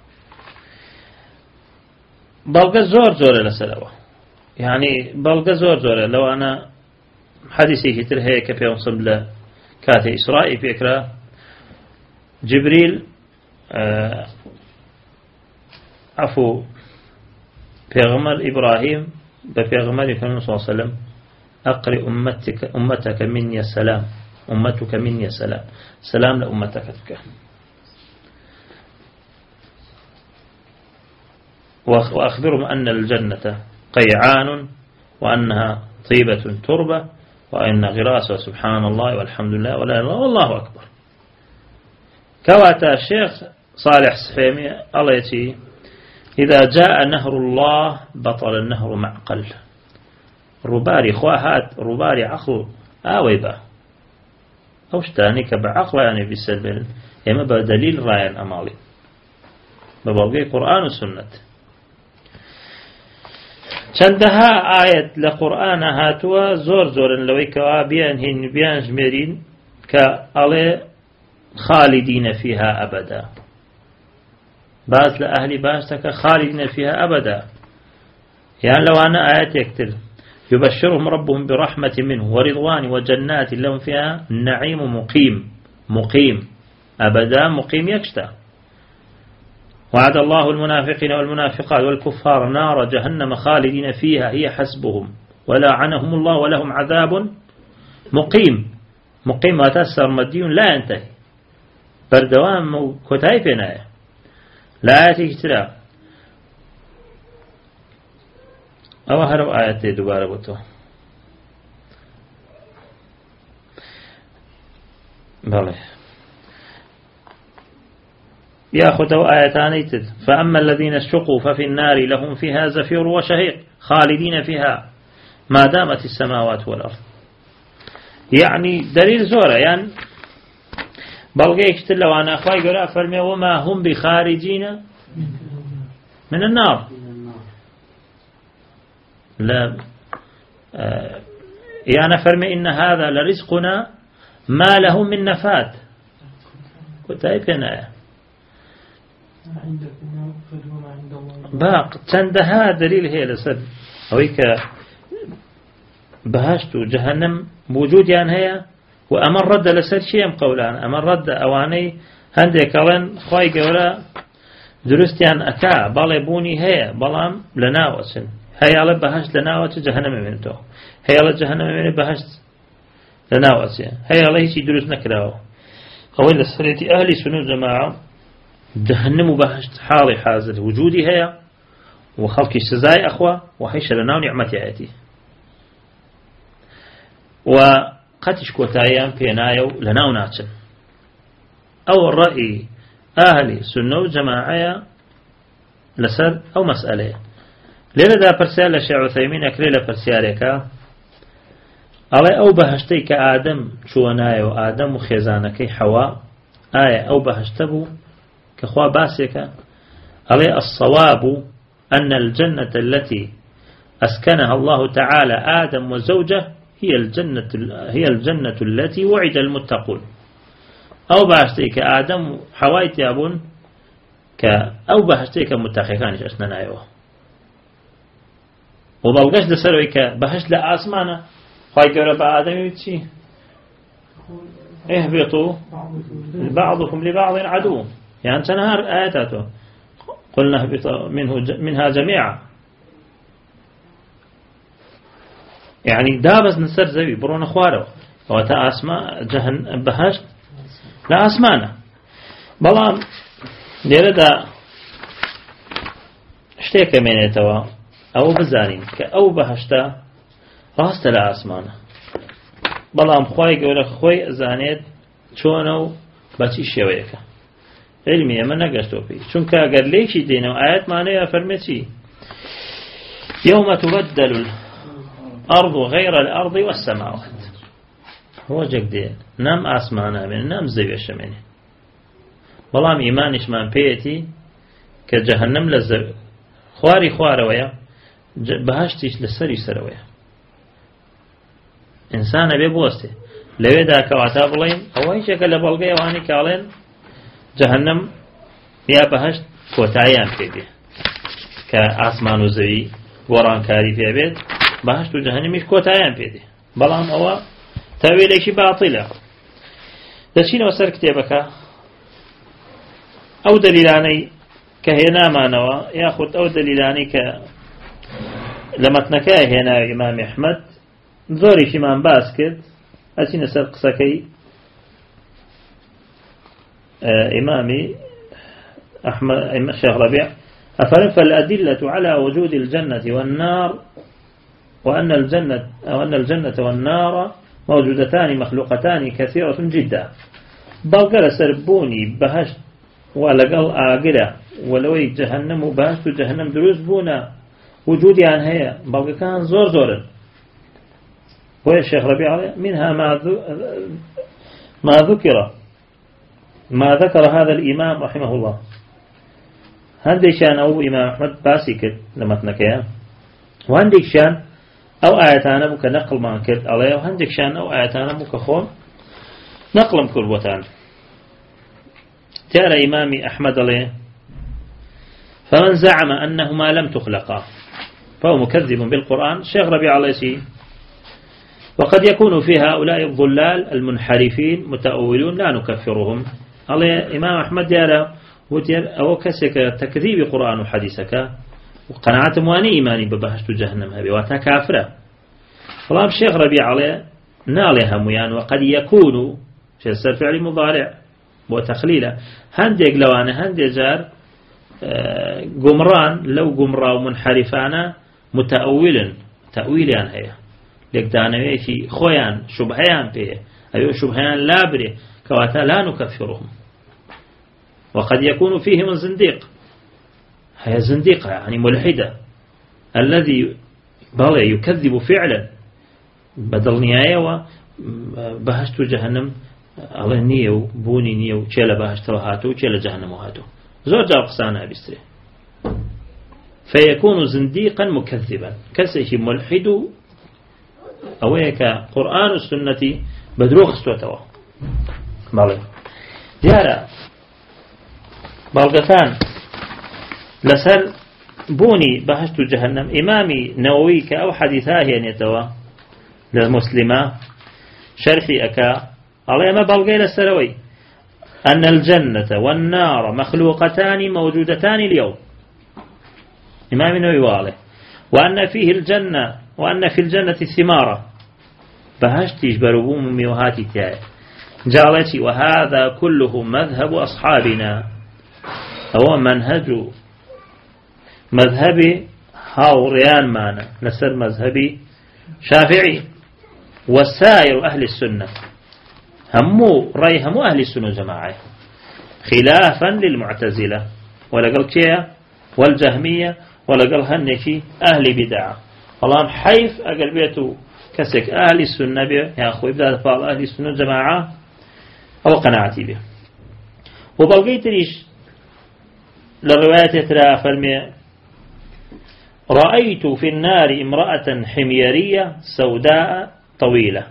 بلغة زور زور لسلوه يعني بلغة زور زور لو أنا حديثه تر هيك في وصل له كاتي إسرائي فكرة جبريل آه عفو بيغمر إبراهيم بيغمر صلى الله عليه وسلم أقرئ أمتك, أمتك مني السلام أمتك مني السلام سلام لأمتك وأخبرهم أن الجنة قيعان وأنها طيبة تربة وأن غراسها سبحان الله والحمد لله ولا إله إلا الله والله أكبر. كواتا الشيخ صالح السفيمي الله يتي إذا جاء نهر الله بطل النهر معقل. رباري خواهات رباري عقل آويبا أوش تانيك بعقل يعني بالسلب يما بدليل رايان أمالي ببلغي قرآن وسنة. چندها آية لقرآن هاتوا زور زور لوي كوابيان هن بيان جميرين كألي خالدين فيها أبدا باز لأهل باشتك خالدين فيها أبدا. يعني لو أنا آيات يكتل يبشرهم ربهم برحمة منه ورضوان وجنات لهم فيها نعيم مقيم مقيم أبدا مقيم يكشتا. وعد الله المنافقين والمنافقات والكفار نار جهنم خالدين فيها هي حسبهم ولعنهم الله ولهم عذاب مقيم. مقيم وتأثر مدين لا ينتهي بردوام كتاي بناية لا يأتي كتلا أو هرب آياتي دوباره بتو بله يأخذوا آياتان تد فأما الذين شقوا ففي النار لهم فيها زفير وشهيق خالدين فيها ما دامت السماوات والأرض. يعني دليل زورة يعني بلغي اكتل وانا أخوي قراء فرمي وما هم بخارجين من النار. لا آه يعني فرمي إن هذا لرزقنا ما له من نفات كتائب هنا باق تندها دليل هي لسد هويك بهشت جهنم موجود يعني هي وأمر رد لسد شيء قولان أمر رد أواني هندي كلام خواي قولا درست يعني أكا بالبوني هي بلام لناوسن هي على بهشت لناوس جهنم منته هي على جهنم من بهشت لناوس هي على شيء درست نكراو قوي لسرتي أهل سنة جماعة جهنم بهشت حالي حاضر وجودي هي وخلق السزاي أخوة وحيش لنا نعمة آياتي وقتش كوتايام بينايو لنا وناتن أو الرأي أهل سنة جماعة لسر أو مسألة ليلة دا برسال لشيع عثيمين أكريل برسالك على أو بهشتي كآدم شوانايو آدم وخيزانكي حواء آية أو بهشتبو كخوا باسك على الصواب أن الجنة التي أسكنها الله تعالى آدم وزوجه هي الجنة هي الجنة التي وعد المتقون. أو بهشتيك آدم حوايت يابون ك أو بهشتيك متقيكانش أسنان أيوه وبلغش دسرويك بهشت لآسمانه خواهي قرب آدم يتشي اهبطوا بعضكم لبعض عدو يعني تنهار آياته قلنا اهبطوا منه منها جميعا يعني دابز نسر زوي برون خوارو وتا أسماء جهن بهشت لا أسمانه بلام ليردا اشتيك منيتوا أو بزانين كأو بهشتا راست لا أسمانه بلام خواهي قوله خوي زانيد چونو بچي شويك علمي من نقشتو فيه چونك اگر ليشي دينو آيات معنى فرمتي يوم تبدل الأرض غير الأرض والسماوات هو جك دين نام آسمانا من نام زيوش منه بلام إيمانش من بيتي كجهنم لزو خواري خوارويا بهشتش لسري سرويا إنسان بيبوسته لوي دا كواتا بلين أو أي شكل بلغي واني كالين جهنم يا بهشت كوتايان فيدي كأسمان وزوي وران كاري في بيت بهشت وجهنميش كوتايان فيدي بلام أو تأويليش باطلة دشين وسر كتابك أو دليلاني كهنا ما نوى ياخذ أو دليلاني ك لما تنكاه هنا إمام أحمد زوري شمان باسكت أسين سر قسكي آه إمامي أحمد الشيخ ربيع أفرق فالأدلة على وجود الجنة والنار وأن الجنة أو أن الجنة والنار موجودتان مخلوقتان كثيرة جدا بلغر سربوني بهشت ولقل آقرة ولوي جهنم وبهشت جهنم دروس بونا وجودي عن هي بلغ كان زور زور ويا الشيخ ربيع منها ما ما ذكر ما ذكر هذا الإمام رحمه الله هندي شان أو إمام أحمد باسكت لما تنكيا وهندي شان أو آياتنا بك نقل ما كرت عليه وهندي شان أو آياتنا بك خون نقل كربتان ترى إمامي أحمد عليه فمن زعم أنهما لم تخلقا فهو مكذب بالقرآن الشيخ ربيع عليه سي وقد يكون في هؤلاء الضلال المنحرفين متأولون لا نكفرهم عليه إمام أحمد يرى أو كسك تكذيب قرآن وحديثك وقناعة مواني إيماني ببهشت جهنم هبي واتا كافرة والله الشيخ ربيع عليه نالها ميان وقد يكون شيء فعل مضارع وتخليله هندق لو أنا هندق جار قمران لو قمرا ومنحرفانا متأولا تأويليان هي لك دانوي في خويان شبهيان به أيو شبهيان لابري كواتا لا نكفرهم وقد يكون فيهم الزنديق هي زنديقة يعني ملحدة الذي بل يكذب فعلا بدل نهاية وبهشت جهنم الله نيو بوني نيو تشيل بهشت وهاتو تشيل جهنم وهاتو زوج أقصانا بيستري فيكون زنديقا مكذبا كسيه ملحد أويك قرآن السنة بدروخ استوتوا بله جارة بلغتان لسر بوني بهشت جهنم إمامي نوويك أو حديثاه ينتوا للمسلمة شرحي أكا الله ما بلغي لسروي أن الجنة والنار مخلوقتان موجودتان اليوم إمام نووي واله وأن فيه الجنة وأن في الجنة الثمارة بهشت يجبرون ميوهاتي تاعي جالتي وهذا كله مذهب أصحابنا هو منهج مذهبي هاوريان مانا نسر مذهبي شافعي وسائر أهل السنة همو رأي همو أهل السنة جماعة خلافا للمعتزلة ولقل كيا والجهمية ولقل هنكي أهل بدعة والله حيث أقل بيتو كسك أهل السنة بيه يا أخوي بدأ فعل أهل السنة جماعة أو قناعتي به وبلغيت ليش للرواية ترى فرمي رأيت في النار امرأة حميرية سوداء طويلة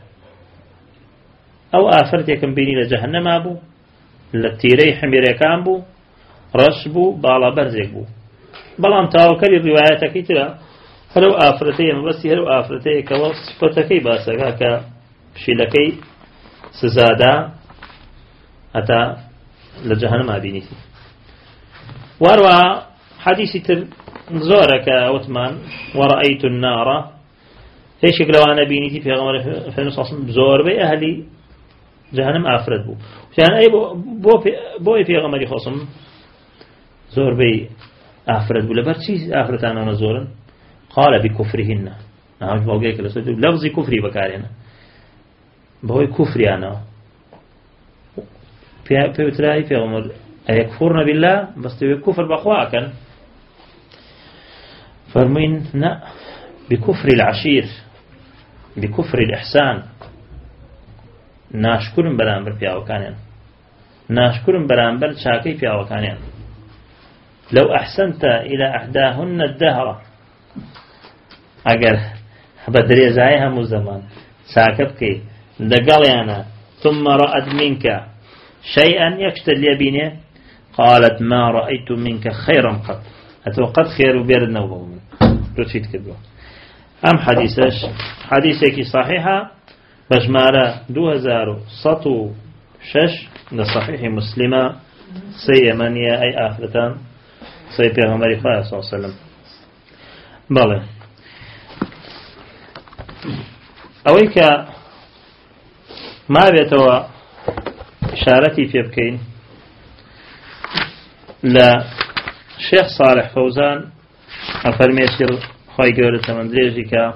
أو آفرت يكن بيني لجهنم أبو للتيري حميري كامبو رشبو بالا برزيك بو بلام تاوكل الرواية كتيرا هلو آفرتي بس هلو آفرتي كوصفتكي باسكا كشيلكي سزادا أتا لجهنم أبينيتي وروى حديث زورك وثمان ورأيت النار ايش لو أنا بينيتي في غمر في نص بزور بي أهلي جهنم آفرت بو يعني أي بو في بو في غمر خصم زور بي آفرت بو لبرشي آفرت أنا نزورا قال بكفرهن نعم بلغيك لفظ كفري بكارنا بهو كفري أنا في في تلاقي في غمر أيكفرن بالله بس كفر بأخواك فرمين لا بكفر العشير بكفر الإحسان ناشكر برامبر في أوكانين ناشكر برامبر شاكي في أوكانين لو أحسنت إلى أحداهن الدهر أجر بدري زايها مزمان ساكبك دقاليانا ثم رأت منك شيئا يكشت اليبينه قالت ما رأيت منك خيرا قط أتوقد خير بيرد نوبهم رتفيد كدوا أم حديثش حديثك صحيحة بجمارة دو هزار سطو شش لصحيح مسلمة سيمانية أي آخرتان سي بيغمري خالص صلى الله عليه وسلم بله أويك ما بيتوا إشارتي في بكين لا شيخ صالح فوزان أفرميشر خواهي قولة من دريجك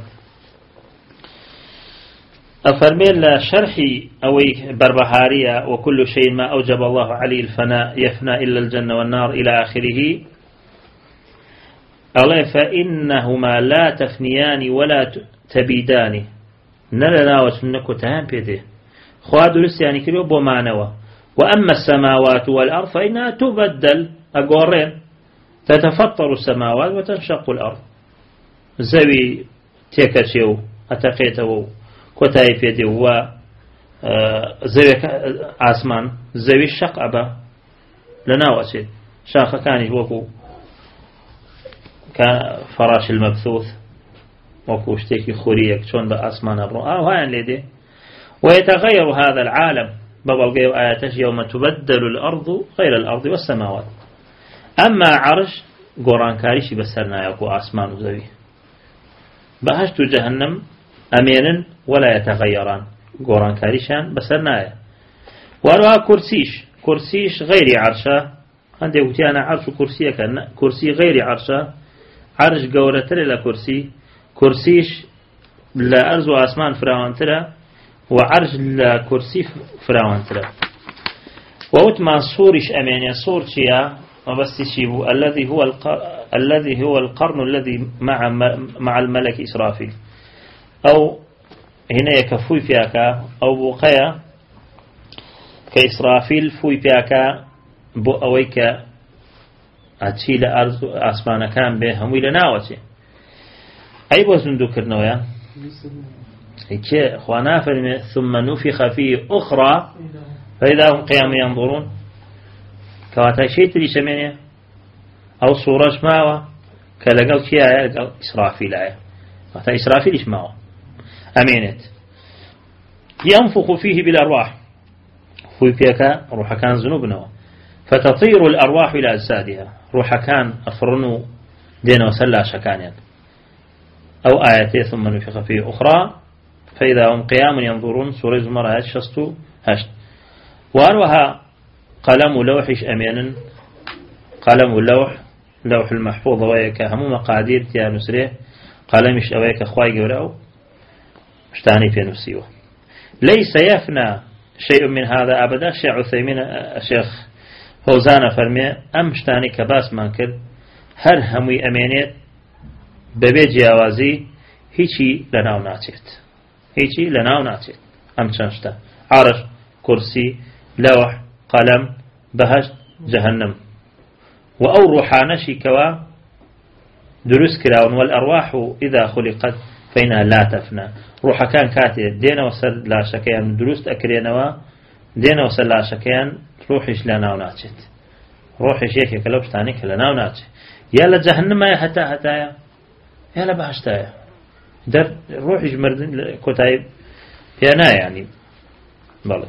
أفرمي لشرح أوي بربهارية وكل شيء ما أوجب الله عليه الفناء يفنى إلا الجنة والنار إلى آخره. الله فإنهما لا تفنيان ولا تبيدان نلنا وسنك تهان بيده خواد لسياني كريو بو معنوا. وأما السماوات والأرض فإنها تبدل أقورين تتفطر السماوات وتنشق الأرض زوي تيكتشيو أتقيتو كوتاي بيده و زوي عاسمان زوي الشق أبا لنا وسيد شاخ كان وكو كفراش المبثوث وكو اشتكي خوريك شون بأسمان أبرو آه هاي ليدي. ويتغير هذا العالم ببلغيو آياتش يوم تبدل الأرض غير الأرض والسماوات. أما عرش قران كاريشي بسرنا يكو أسمان وزوي بهشت جهنم أمينا ولا يتغيران قران كاريشان بسرنا. وأروها كرسيش كرسيش غير عرشة عندي قلت أنا عرش كرسي كان كرسي غير عرشة عرش قورة لا كرسي كرسيش لا أرز وأسمان فراوان ترى وعرش لا كرسي فراوان ترى. ووت ما صورش أمانيا صور شيا ما بس شيبو الذي هو القر... الذي هو القرن الذي مع مع الملك إسرافيل أو هنا يكفوي فيها أو بقيا كإسرافيل فوي فيها بو أويك أتشيل أرض أسمان كان به هم إلى ناوتي أي بوزن ذكرناها هيك خوانا فرمي ثم نفخ فيه أخرى فإذا هم قيام ينظرون كواتا شيء تري شمينه أو صورة ماوى كلقل شيء قال إسرافيل آية كواتا إسرافيل إيش ماوى أمينت ينفخ فيه بالأرواح فوي فيك روح كان ذنوبنا فتطير الأرواح إلى أجسادها روح كان أفرنوا دين وسلا شكانيا أو آياتي ثم نفخ فيه أخرى فإذا هم قيام ينظرون سورة زمر هشتو هشت. وأروها قلم لوحش أمينا قلم اللوح لوح المحفوظ ويك هم مقادير يا نسريه قلمش أويك أخواي قولوا مشتاني في نفسيه ليس يفنى شيء من هذا أبدا. الشيخ عثيمين الشيخ فوزان فرمي أمشتاني كباس مانكر هر هموي أمينيت ببيجي أوازي هيشي لناو ناتيت هيشي لناو ناتيت أمشانشتا عرش كرسي لوح قلم بهشت جهنم. وأو روحانشي كوا دروس كراون والأرواح إذا خلقت فإنها لا تفنى. روح كان كاتي دينا وصل لا شكيان دروس أكرينوا دينا وصل لا شكيان روحش لنا وناتشت روحش يكي كلوش تانيك لنا وناتشت يلا جهنم يا حتى حتى يلا بهشتايا در روحش مردن كتايب يانا يعني بله.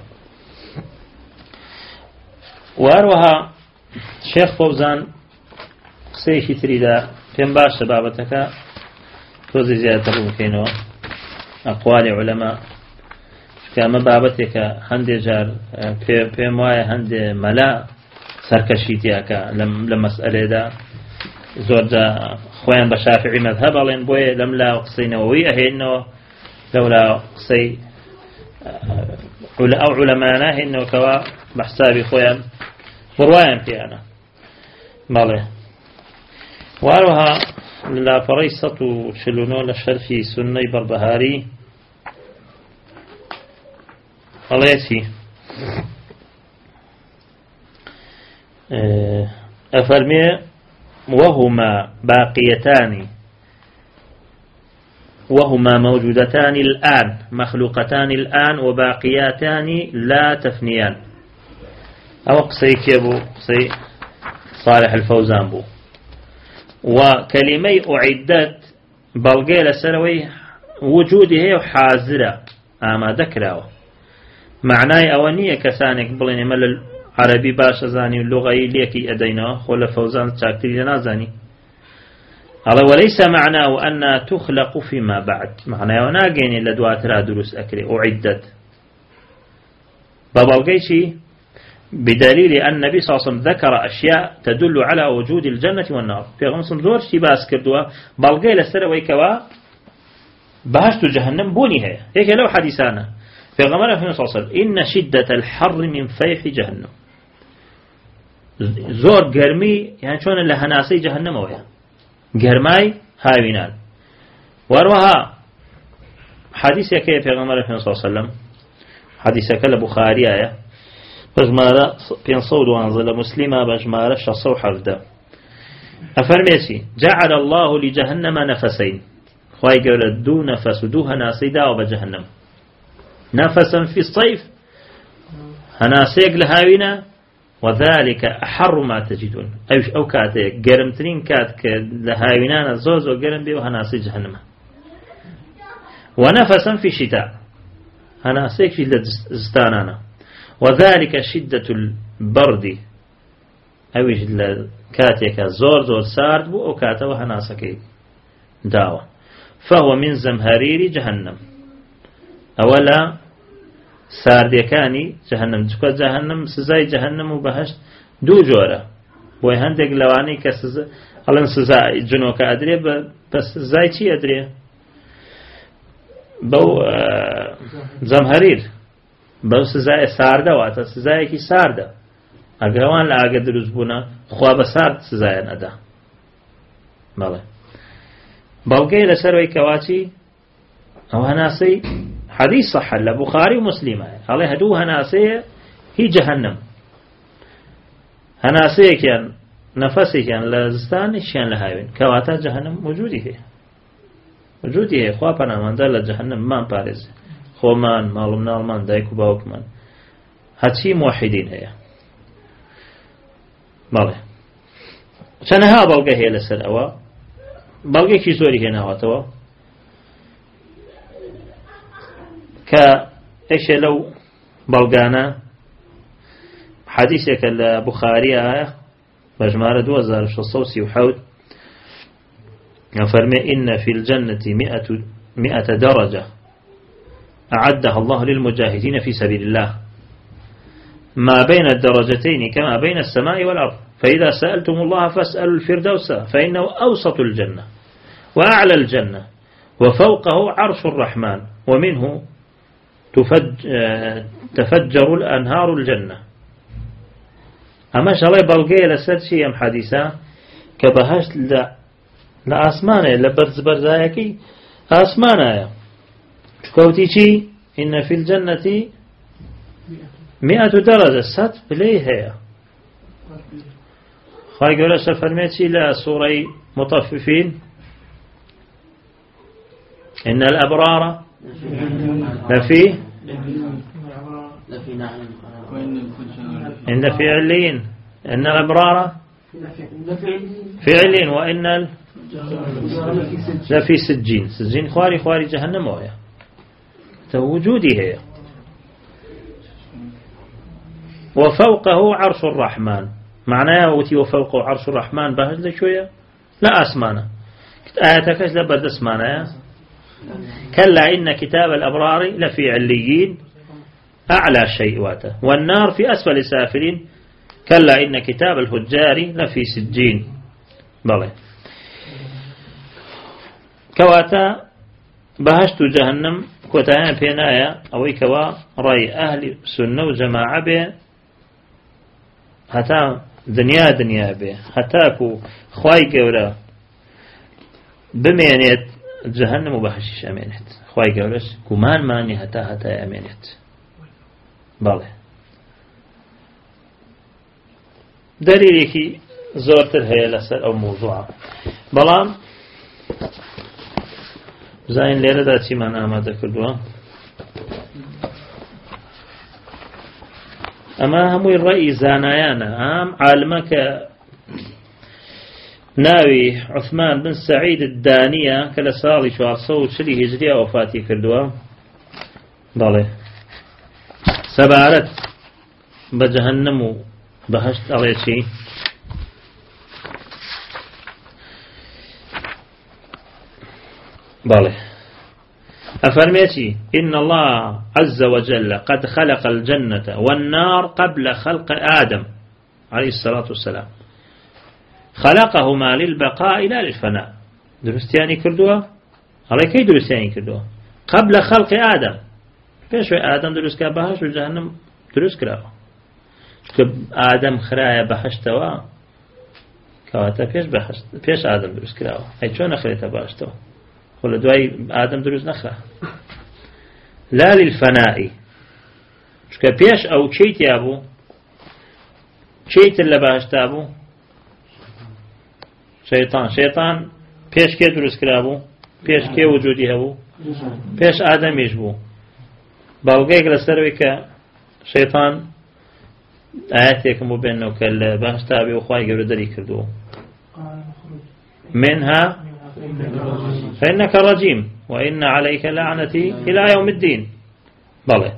وأروها شيخ فوزان سيشي تريدا فين باش سبابتك توزي زيادة ممكنه أقوال علماء كما بابتك هندي جار في في موايا هندي ملا سركشيتياك لم لما مسألة دا زوجة خوان بشافعي مذهب لين بوي لم لا قصي نووي أهينه لولا قصي أو علماء إنه كوا بحسابي خوان بروايم في أنا ماله. وأروها لا فريصة شلونو لشرفي سنة بربهاري عليتي أفرمي وهما باقيتان وهما موجودتان الآن مخلوقتان الآن وباقيتان لا تفنيان. أو قصي كيبو قصي صالح الفوزان بو وكلمي أعدت بلغي لسروي وجوده حاضرة أما ذكره معناي أولية كسانك بلين مل العربي باش زاني اللغة ليكي أدينا خل فوزان تاكتري نازاني على وليس معناه أن تخلق فيما بعد معناه وناقيني لدوات را دروس أكري أعدت ببلغي شي بدليل أن النبي صلى الله عليه وسلم ذكر أشياء تدل على وجود الجنة والنار في غمص زور شي باس كردوا بلغي لسر ويكوا بهشت جهنم بوني هي هيك لو حديثانا في غمرة صلى الله عليه وسلم إن شدة الحر من فيح جهنم زور قرمي يعني شون لهناسي جهنم ويا قرماي هاوينان وروها حديث كيف في غمرة صلى الله عليه وسلم حديث كلا بخاري آية بجمارة بين صود وانزل مسلمة بجمارة شصو حفدة أفرميسي جعل الله لجهنم نفسين خواهي قول دو نفس دو هناسي داو بجهنم نفسا في الصيف هناسيق لهاوينا وذلك أحر ما تجدون أو كاتيك قرمترين كاتك لهاوينان الزوز وقرم بي وهناسي جهنم ونفسا في الشتاء هناسيك في الزستانانا وذلك شدة البرد أويش كاتيك زور زور سارد بو أو كاتا وهناسكي داوة فهو من زمهرير جهنم أولا سارديكاني جهنم تكو جهنم سزاي جهنم وبهشت دو جورة وهندق لواني كسزا ألان سزاي جنوك أدري بس سزاي چي أدري بو زمهرير بو سزای سارده واتا سزای کی سارده اگروان لاغه دروز بونا خواب سارد سزای ندا بله بلغی لسر وی کواچی او هناسی حدیث صح لبخاری ومسلم عليه هدو هناسی هي جهنم هناسی كان نفسي كان لزستان شان لهاوين كواتا جهنم موجودی هي موجودی هي خوابنا من دل جهنم ما بارز خومان مالم نالمان دایک و باوکمان هەچی موحدین هەیە بەڵێ چەنەها بەڵگە هەیە لەسەر ئەوە بەڵگێکی زۆری هێناوەتەوە کە ئێشێ لەو بەڵگانە حەدیثێکە لە بوخاری ئاە بە ژمارە دوو هەزار و شەشسەد و سی و حەوت فەرمێ إن في الجنة مئة مئة درجة أعدها الله للمجاهدين في سبيل الله ما بين الدرجتين كما بين السماء والأرض فإذا سألتم الله فاسألوا الفردوس فإنه أوسط الجنة وأعلى الجنة وفوقه عرش الرحمن ومنه تفجر الأنهار الجنة أما شاء الله بلغي لسد شيء أم حديثة كبهشت لا لأسمانه لبرز برزايكي أسمانه كوتي شيء إن في الجنة مئة درجة ست بليها خاي قول أشرف فرميتي لا سورة مطففين إن الأبرار لفي إن في علين إن الأبرار في علين وإن لفي سجين سجين خواري خواري جهنم وهي وجودي هي وفوقه عرش الرحمن معناه وتي وفوقه عرش الرحمن بهز شوية لا أسمانه آياتك لا برد اسمانه كلا إن كتاب الأبرار لفي عليين أعلى شيء واته والنار في أسفل سافلين كلا إن كتاب الفجار لفي سجين بلى كواتا بهشت جهنم كوتايان بينايا أوي كوا رأي أهل سنة وجماعة به هتا دنيا دنيا به هتاكو خواي قورا بمينيت جهنم وبهشش أمينت خواي قورش كمان ماني هتا هتا أمينت بله دليلك زورتر هي لسر أو موضوع بلان زين ليرة دا چی من آماده کردوه اما هموی رأي زانایانه هم عالمك ناوي عثمان بن سعيد الدانية كلا سالي شوار صوت شلي هجرية وفاتي كردوه ضالي سبارت بجهنم بهشت عليه شي بالي أفرميتي إن الله عز وجل قد خلق الجنة والنار قبل خلق آدم عليه الصلاة والسلام، خلقهما للبقاء لا للفناء. درستياني كردوها على كي درستياني كردوها قبل خلق آدم، فيش آدم درست كبهش وجهنم درست كراوه، آدم خرايا بحشتوا كواتا فيش بحشت فيش آدم درست كراوه، هاي شو نخليتها بحشتوا ولا دواي آدم درست نخرا لا للفناء. شكا بيش أو شيت يابو شيت اللي بحشتابو شيطان شيطان بيش كي درست كرابو بيش كي وجودي هبو بيش آدم يجبو باوغيك لسرويك شيطان آياتيك مبينه كالبحشتابي وخواهي قبل دلي كردو منها فإنك رجيم وإن عليك لعنتي إلى يوم الدين. بلى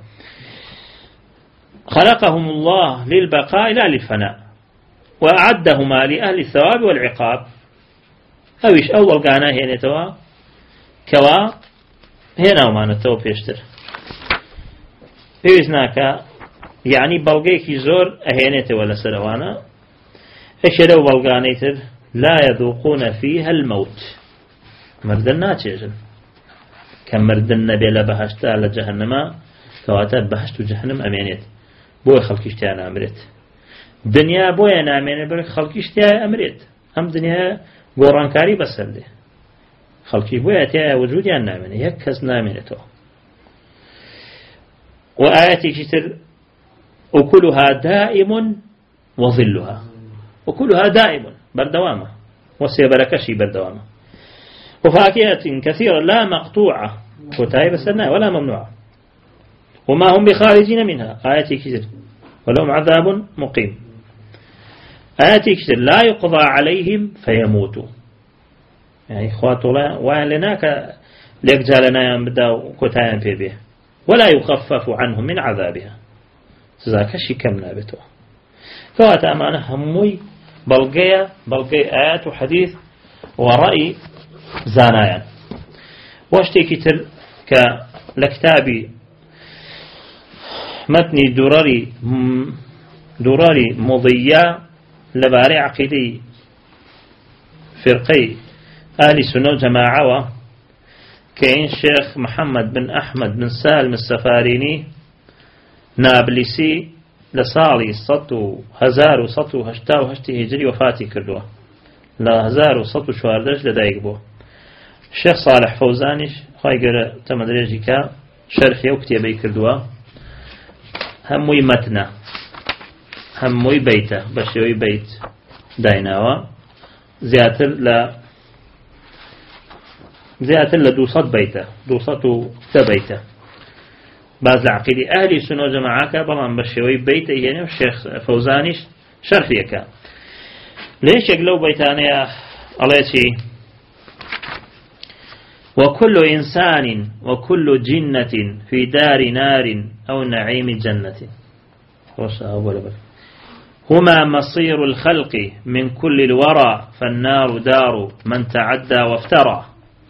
خلقهم الله للبقاء لا للفناء، وأعدهما لأهل الثواب والعقاب. أويش أول قانا هنا توا كوا هنا وما نتوا بيشتر إذناك يعني بلغيك زور أهينة ولا سروانا إيش لو بلغانيتر لا يذوقون فيها الموت مردنا تيجن كمردنا بلا بهشتا لجهنم كواتا بهشت جهنم أمينيت بوي خلق اشتيانا أمريت دنيا بوي أنا أمينيت بوي خلق اشتيانا أمريت هم دنيا قرانكاري بسرده خلقي بوي أتيا وجودي أنا أمينيت يكز نامينيتو. وآياتي كتر أكلها دائم وظلها، أكلها دائم بردوامة وسيبركشي بردوامة، وفاكهة كثيرة لا مقطوعة وتاي بسرنا ولا ممنوعة، وما هم بخارجين منها. آياتي كتر ولهم عذاب مقيم. آياتي كتر لا يقضى عليهم فيموتوا، يعني إخوات الله وان لناك ليكجالنا ينبدا كتايا في به ولا يخفف عنهم من عذابها سزاكشي كم نابتوا. فهات أمانة هموي بلقية بلقية آيات وحديث ورأي زانايا واشتي كتر كالكتابي متني دراري دراري مضية لباري عقيدي فرقي أهل سنة جماعة كاين شيخ محمد بن أحمد بن سالم السفاريني نابلسي لصالي سطو هزار وسطو هشتا وهشتي هجري وفاتي كردوه لا هزار وسطو شواردش لدايق بوه. الشيخ صالح فوزانيش خواهي قرأ تمدريجي كا شرحي وكتيبي كردوه هموي متنا هموي بيته بشيوي بيت دايناوا زياتر لا زيادة لدوصات بيته دوصته تبيته بعض العقيدة أهل سنة جماعة بلان بشوي بيته يعني الشيخ فوزانيش شرحيك ليش يقلوا بيتانيا الله يسي وكل إنسان وكل جنة في دار نار أو نعيم جنة هما مصير الخلق من كل الورى فالنار دار من تعدى وافترى.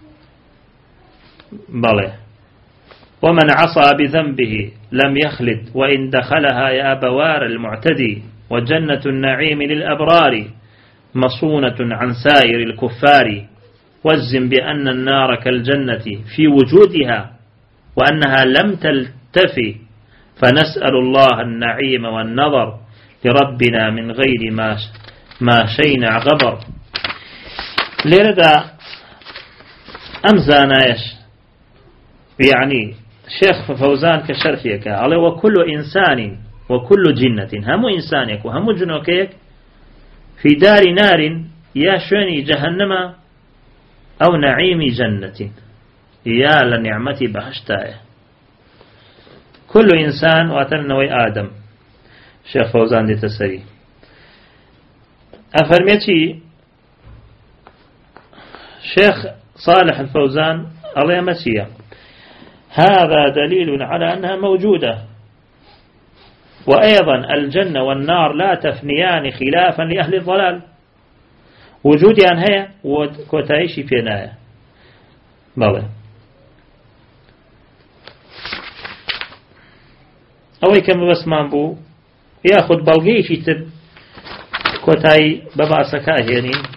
بلى ومن عصى بذنبه لم يخلد وإن دخلها يا بوار المعتدي وجنة النعيم للأبرار مصونة عن سائر الكفار وزن بأن النار كالجنة في وجودها وأنها لم تلتفي فنسأل الله النعيم والنظر لربنا من غير ما ما شينع غبر. لردا أمزانايش يعني شيخ فوزان كشرحيك على وكل إنسان وكل جنة هم إنسانك وهم جنوكيك في دار نار يا شوني جهنم أو نعيم جنة يا لنعمتي بهشتاية. كل إنسان واتنوي آدم شيخ فوزان دي تسري أفرميتي شيخ صالح الفوزان الله يمسيه هذا دليل على أنها موجودة، وأيضا الجنة والنار لا تفنيان خلافا لأهل الضلال وجودي أن هي وتعيشي في ناية. بلى ئەوەی کە مەبەستمان بوو یاخود بەڵگەیەکی تر کۆتایی بە باسەکە هێنین